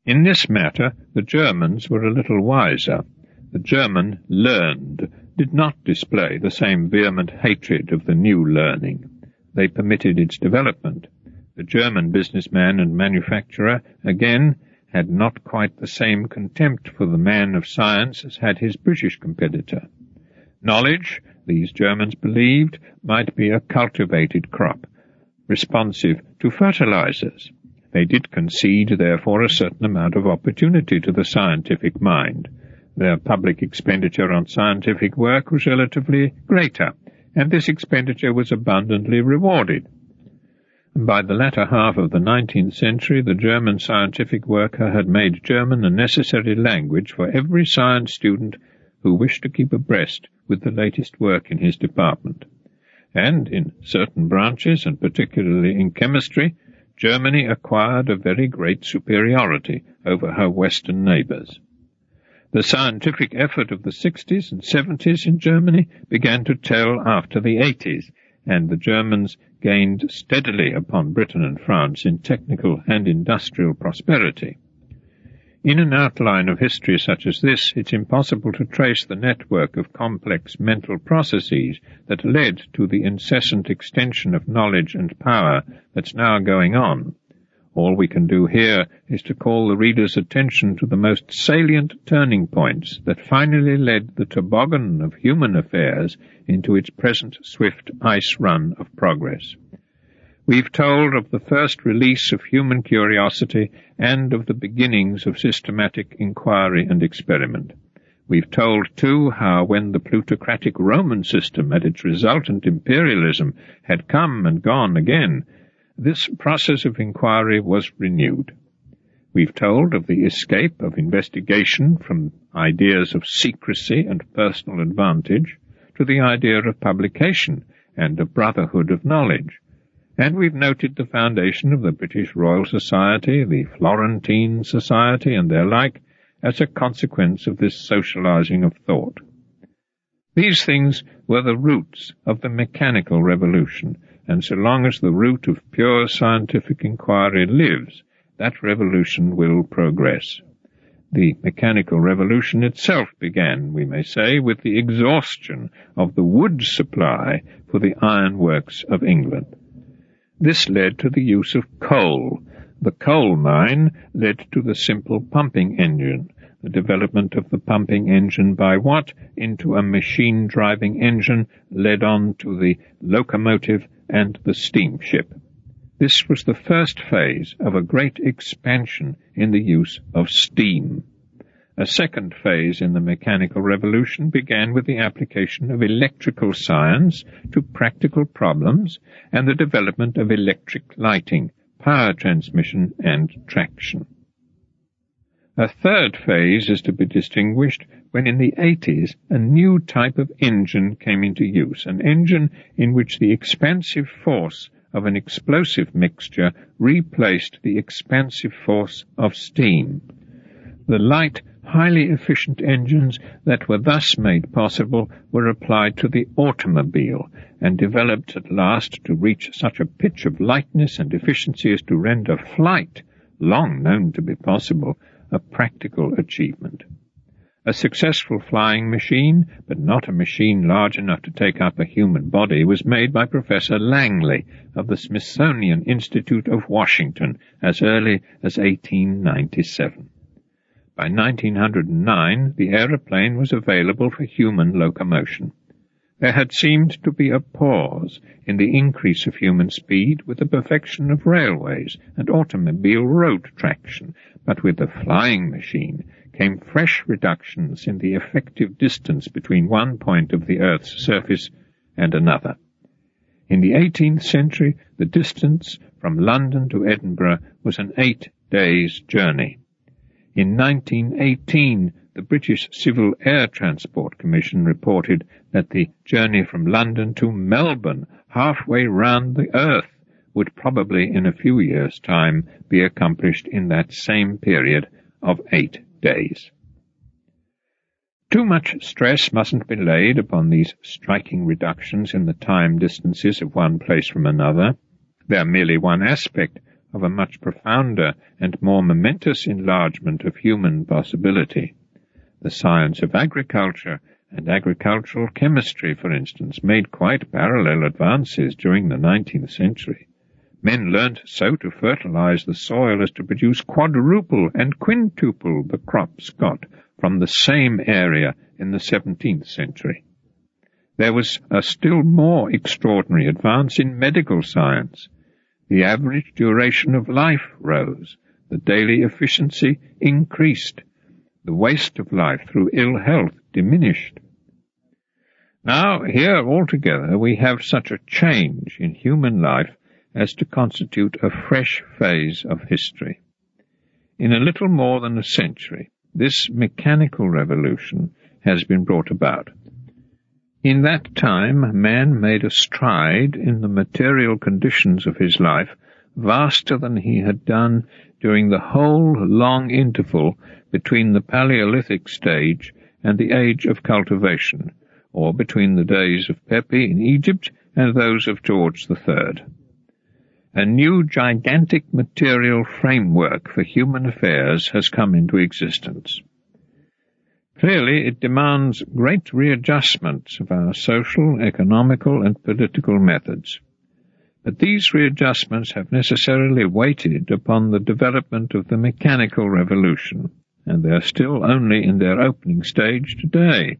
In this matter, the Germans were a little wiser. The German learned, did not display the same vehement hatred of the new learning. They permitted its development. The German businessman and manufacturer, again, had not quite the same contempt for the man of science as had his British competitor. Knowledge, these Germans believed, might be a cultivated crop, responsive to fertilizers. They did concede, therefore, a certain amount of opportunity to the scientific mind. Their public expenditure on scientific work was relatively greater, and this expenditure was abundantly rewarded. By the latter half of the 19th century, the German scientific worker had made German a necessary language for every science student who wished to keep abreast with the latest work in his department. And in certain branches, and particularly in chemistry, Germany acquired a very great superiority over her Western neighbours. The scientific effort of the 60s and 70s in Germany began to tell after the 80s, and the Germans gained steadily upon Britain and France in technical and industrial prosperity. In an outline of history such as this, it's impossible to trace the network of complex mental processes that led to the incessant extension of knowledge and power that's now going on. All we can do here is to call the reader's attention to the most salient turning points that finally led the toboggan of human affairs into its present swift ice run of progress. We've told of the first release of human curiosity and of the beginnings of systematic inquiry and experiment. We've told, too, how when the plutocratic Roman system and its resultant imperialism had come and gone again, this process of inquiry was renewed. We've told of the escape of investigation from ideas of secrecy and personal advantage to the idea of publication and of brotherhood of knowledge. And we've noted the foundation of the British Royal Society, the Florentine Society, and their like, as a consequence of this socializing of thought. These things were the roots of the mechanical revolution, and so long as the root of pure scientific inquiry lives, that revolution will progress. The mechanical revolution itself began, we may say, with the exhaustion of the wood supply for the ironworks of England. This led to the use of coal. The coal mine led to the simple pumping engine, the development of the pumping engine by Watt into a machine-driving engine led on to the locomotive and the steamship. This was the first phase of a great expansion in the use of steam. A second phase in the mechanical revolution began with the application of electrical science to practical problems and the development of electric lighting, power transmission, and traction. A third phase is to be distinguished when in the 80s a new type of engine came into use, an engine in which the expansive force of an explosive mixture replaced the expansive force of steam. The light, highly efficient engines that were thus made possible were applied to the automobile and developed at last to reach such a pitch of lightness and efficiency as to render flight, long known to be possible, a practical achievement. A successful flying machine, but not a machine large enough to take up a human body, was made by Professor Langley of the Smithsonian Institute of Washington as early as 1897. By 1909, the aeroplane was available for human locomotion. There had seemed to be a pause in the increase of human speed with the perfection of railways and automobile road traction, but with the flying machine came fresh reductions in the effective distance between one point of the Earth's surface and another. In the 18th century, the distance from London to Edinburgh was an 8 days' journey. In 1918, the British Civil Air Transport Commission reported that the journey from London to Melbourne, halfway round the earth, would probably in a few years' time be accomplished in that same period of 8 days. Too much stress mustn't be laid upon these striking reductions in the time distances of one place from another. They are merely one aspect of a much profounder and more momentous enlargement of human possibility. The science of agriculture and agricultural chemistry, for instance, made quite parallel advances during the 19th century. Men learnt so to fertilize the soil as to produce quadruple and quintuple the crops got from the same area in the 17th century. There was a still more extraordinary advance in medical science. The average duration of life rose, the daily efficiency increased, the waste of life through ill health diminished. Now, here altogether we have such a change in human life as to constitute a fresh phase of history. In a little more than a century, this mechanical revolution has been brought about. In that time, man made a stride in the material conditions of his life vaster than he had done during the whole long interval between the Paleolithic stage and the age of cultivation, or between the days of Pepi in Egypt and those of George III. A new gigantic material framework for human affairs has come into existence. Clearly, it demands great readjustments of our social, economical, and political methods. But these readjustments have necessarily waited upon the development of the mechanical revolution, and they are still only in their opening stage today.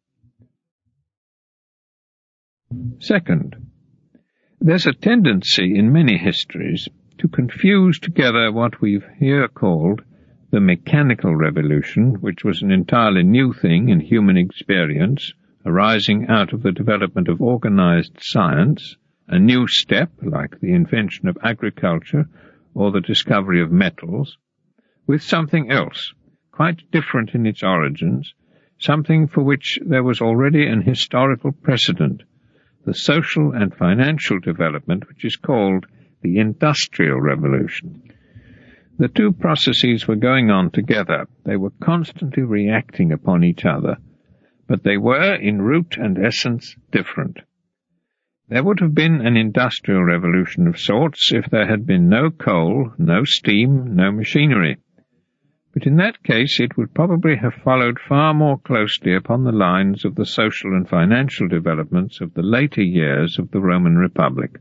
Second, there's a tendency in many histories to confuse together what we've here called the mechanical revolution, which was an entirely new thing in human experience, arising out of the development of organized science, a new step like the invention of agriculture or the discovery of metals, with something else, quite different in its origins, something for which there was already an historical precedent, the social and financial development which is called the Industrial Revolution. The two processes were going on together. They were constantly reacting upon each other, but they were, in root and essence, different. There would have been an industrial revolution of sorts if there had been no coal, no steam, no machinery. But in that case it would probably have followed far more closely upon the lines of the social and financial developments of the later years of the Roman Republic.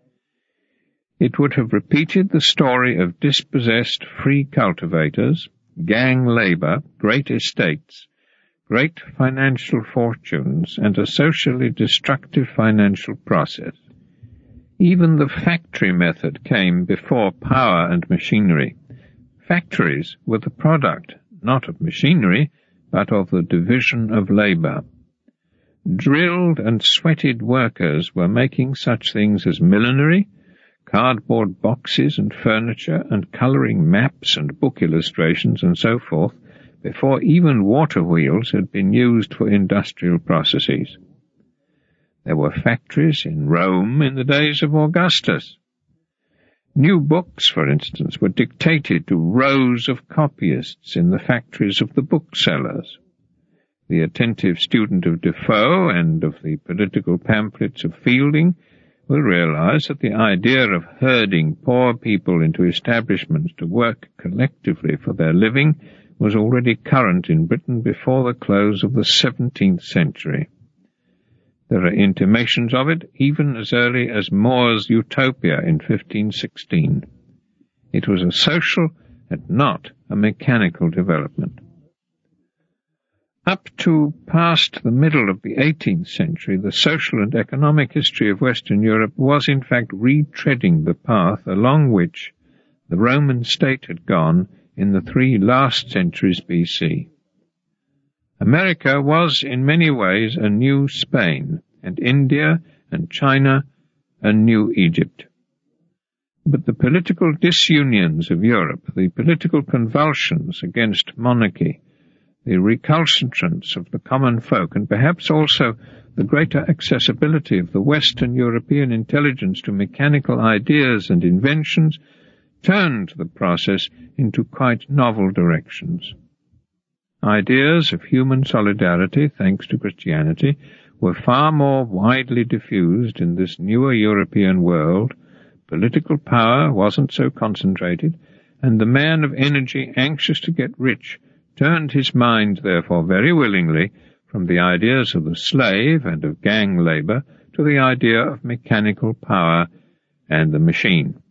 It would have repeated the story of dispossessed free cultivators, gang labour, great estates, great financial fortunes, and a socially destructive financial process. Even the factory method came before power and machinery. Factories were the product, not of machinery, but of the division of labour. Drilled and sweated workers were making such things as millinery, cardboard boxes and furniture, and colouring maps and book illustrations and so forth, before even water wheels had been used for industrial processes. There were factories in Rome in the days of Augustus. New books, for instance, were dictated to rows of copyists in the factories of the booksellers. The attentive student of Defoe and of the political pamphlets of Fielding will realize that the idea of herding poor people into establishments to work collectively for their living was already current in Britain before the close of the 17th century. There are intimations of it even as early as More's Utopia in 1516. It was a social and not a mechanical development. Up to past the middle of the 18th century, the social and economic history of Western Europe was in fact retreading the path along which the Roman state had gone in the 3 last centuries BC. America was in many ways a new Spain, and India and China a new Egypt. But the political disunions of Europe, the political convulsions against monarchy, the recalcitrance of the common folk, and perhaps also the greater accessibility of the Western European intelligence to mechanical ideas and inventions, turned the process into quite novel directions. Ideas of human solidarity, thanks to Christianity, were far more widely diffused in this newer European world, Political power wasn't so concentrated, and the man of energy anxious to get rich turned his mind, therefore, very willingly from the ideas of the slave and of gang labour to the idea of mechanical power and the machine.